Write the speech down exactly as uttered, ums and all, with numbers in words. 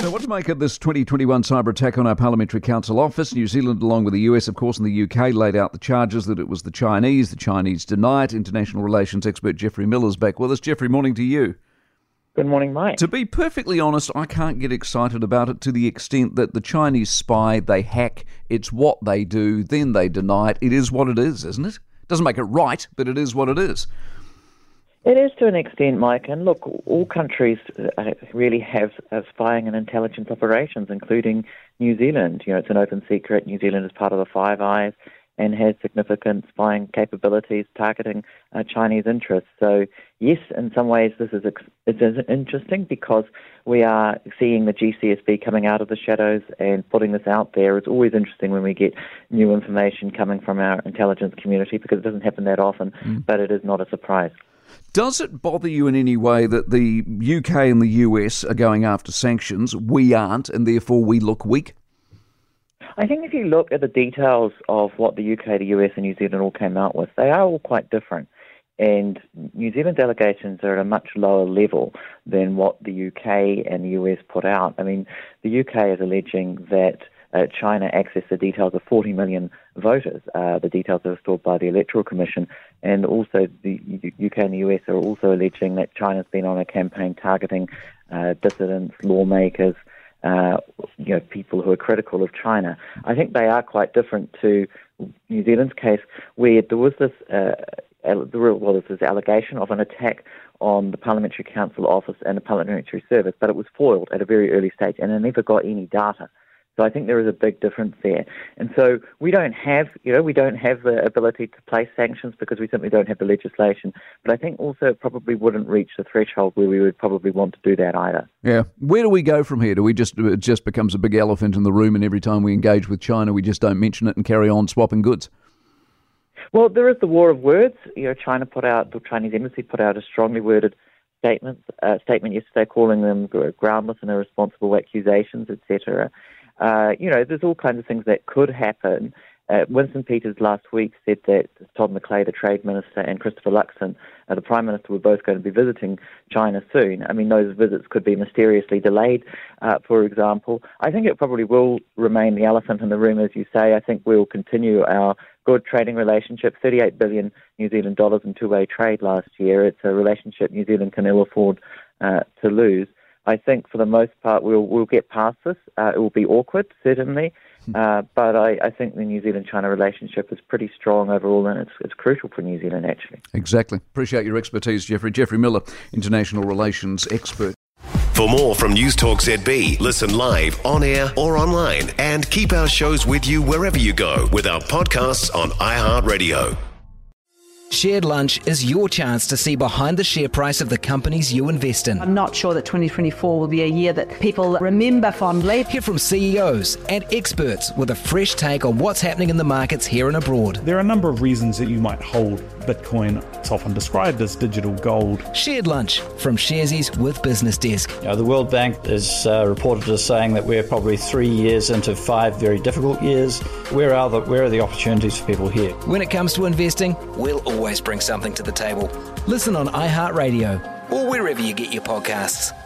So what to make of this twenty twenty-one cyber attack on our Parliamentary Council office? New Zealand, along with the U S, of course, and the U K, laid out the charges that it was the Chinese. The Chinese deny it. International relations expert Geoffrey Miller's back with us. Geoffrey, morning to you. Good morning, Mike. To be perfectly honest, I can't get excited about it to the extent that the Chinese spy, they hack, it's what they do, then they deny it. It is what it is, isn't it? Doesn't make it right, but it is what it is. It is to an extent, Mike, and look, all countries uh, really have uh, spying and intelligence operations, including New Zealand. You know, it's an open secret. New Zealand is part of the Five Eyes and has significant spying capabilities targeting uh, Chinese interests. So, yes, in some ways this is ex- it is interesting because we are seeing the G C S B coming out of the shadows and putting this out there. It's always interesting when we get new information coming from our intelligence community because it doesn't happen that often, mm. but it is not a surprise. Does it bother you in any way that the U K and the U S are going after sanctions? We aren't, and therefore we look weak? I think if you look at the details of what the U K, the U S and New Zealand all came out with, they are all quite different. And New Zealand's allegations are at a much lower level than what the U K and the U S put out. I mean, the U K is alleging that Uh, China accessed the details of forty million voters. Uh, the details are stored by the Electoral Commission, and also the U K and the U S are also alleging that China's been on a campaign targeting uh, dissidents, lawmakers, uh, you know, people who are critical of China. I think they are quite different to New Zealand's case, where there was this uh, well, there's this allegation of an attack on the Parliamentary Council office and the Parliamentary Service, but it was foiled at a very early stage, and they never got any data. So I think there is a big difference there. And so we don't have, you know, we don't have the ability to place sanctions because we simply don't have the legislation. But I think also it probably wouldn't reach the threshold where we would probably want to do that either. Yeah. Where do we go from here? Do we just, it just becomes a big elephant in the room and every time we engage with China, we just don't mention it and carry on swapping goods? Well, there is the war of words. You know, China put out, the Chinese embassy put out a strongly worded statement, uh, statement yesterday calling them groundless and irresponsible accusations, et cetera. Uh, you know, there's all kinds of things that could happen. Uh, Winston Peters last week said that Todd McClay, the Trade Minister, and Christopher Luxon, uh, the Prime Minister, were both going to be visiting China soon. I mean, those visits could be mysteriously delayed, uh, for example. I think it probably will remain the elephant in the room, as you say. I think we'll continue our good trading relationship, thirty-eight billion New Zealand dollars in two-way trade last year. It's a relationship New Zealand can ill afford uh, to lose. I think for the most part we'll we'll get past this. Uh, it will be awkward, certainly, uh, but I, I think the New Zealand-China relationship is pretty strong overall, and it's it's crucial for New Zealand, actually. Exactly. Appreciate your expertise, Geoffrey. Geoffrey Miller, international relations expert. For more from News Talk Z B, listen live, on air or online, and keep our shows with you wherever you go with our podcasts on iHeartRadio. Shared Lunch is your chance to see behind the share price of the companies you invest in. I'm not sure that twenty twenty-four will be a year that people remember fondly. Hear from C E Os and experts with a fresh take on what's happening in the markets here and abroad. There are a number of reasons that you might hold Bitcoin. It's often described as digital gold. Shared Lunch from Sharesies with Business Desk. You know, the World Bank is uh, reported as saying that we're probably three years into five very difficult years. Where are the where are the opportunities for people here? When it comes to investing, we'll always bring something to the table. Listen on iHeartRadio or wherever you get your podcasts.